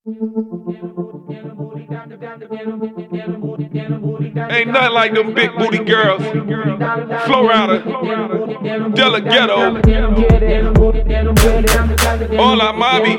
Ain't nothing like them big booty girls. Flow Rider, Della Ghetto, Hola Mami.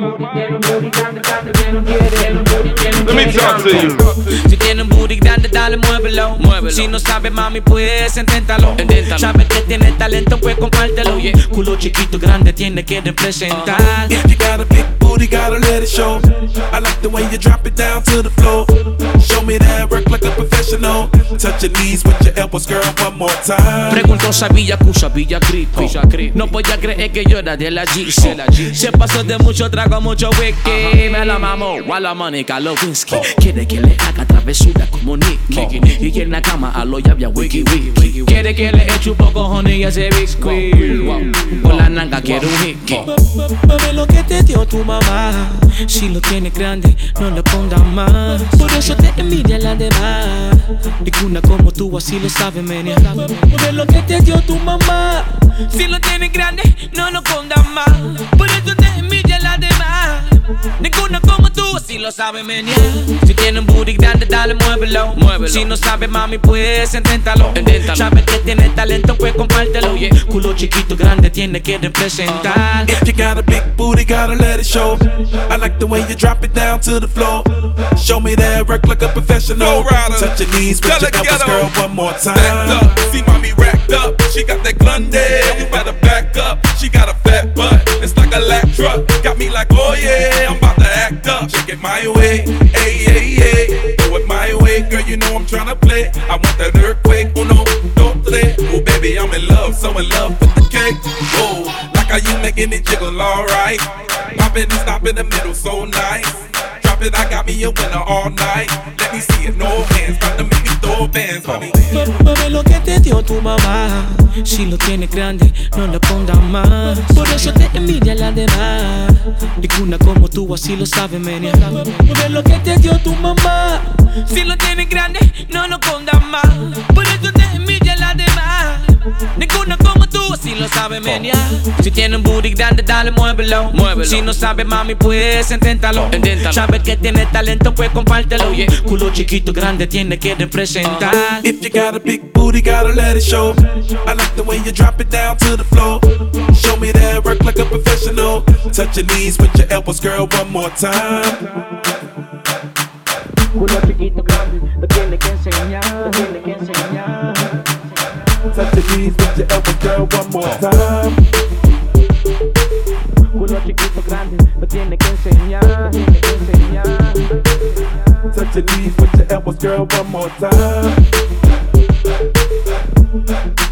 Let me talk to you. Si tiene un booty grande, dale, muévelo. Si no sabes, mami, pues inténtalo. Sabes que tiene talento, pues compártelo. Culo chiquito, grande, tiene que representar. If you got a big booty, gotta let it show. I like the way you drop it down to the floor. Show me that work like a professional. Touch your knees with your elbows, girl, one more time. Pregunto sabía que sabía creepy. No podía creer que yo era de la GC. Se pasó de mucho trago, mucho whisky. Me la mamó, a la Mónica, lo whisky. Quiere que le haga travesura como Nicky. Y en la cama a lo ya había wiki. Quiere que le eche un poco honey y ese biscuit. Con la nanga quiero un hickey. Mami, lo que te dio tu mamá. Si lo tiene grande, no lo pongas más. Por eso te envidia la demás. Ninguna como tú así lo sabe, menia. Mami, lo que te dio tu mamá. Si lo tiene grande, no lo pongas más. Por eso te envidia la demás. Ninguna como tú así lo sabe, menia. Si tiene un booty grande, dale, muévelo. Si no sabes, mami, pues inténtalo. Sabes que tiene talento, pues compártelo. Culo chiquito, grande, tiene que representar. If you got a big booty, gotta let it show. I like the way you drop it down to the floor. Show me that work like a professional. Touch your knees with your elbows, girl, one more time. Backed up, see mommy racked up. She got that Glunde, you better back up. She got a fat butt, it's like a lap truck. Got me like, oh yeah, I'm about to act up. Shake it my way, hey, hey, hey. Do it my way, girl, you know I'm tryna play. I want that earthquake, uno, dos, tres. Oh baby, I'm in love, so in love with the cake. Oh, like how you making it jiggle, alright. Poppin' and stop in the middle, so nice. Drop it, I got me a winner all night. Let me see it, no hands, about to make me throw bands, mommy. Mami, lo que te dio tu mamá. Si lo tiene grande, no lo pongas más. Por eso te envidia la demás. Ninguna como tú así lo sabe, menia. Mami, lo que te dio tu mamá. Si lo tiene grande, no lo pongas más. Por eso te envidia la demás. Ninguna como tú así lo sabe, menia. Si tiene un booty grande, dale, muévelo. Si no sabes, mami, pues inténtalo. Sabes que tiene talento, pues compártelo. Culo chiquito, grande, tiene que representar. If you got a big booty, gotta let it show. I like the way you drop it down to the floor. Show me that work like a professional. Touch your knees with your elbows, girl, one more time. Culo chiquito, grande, lo tiene que enseñar. Touch your knees with your elbows, girl, one more time. Culo chiquito, grande, lo tiene que enseñar. Touch your knees with your elbows, girl, one more time.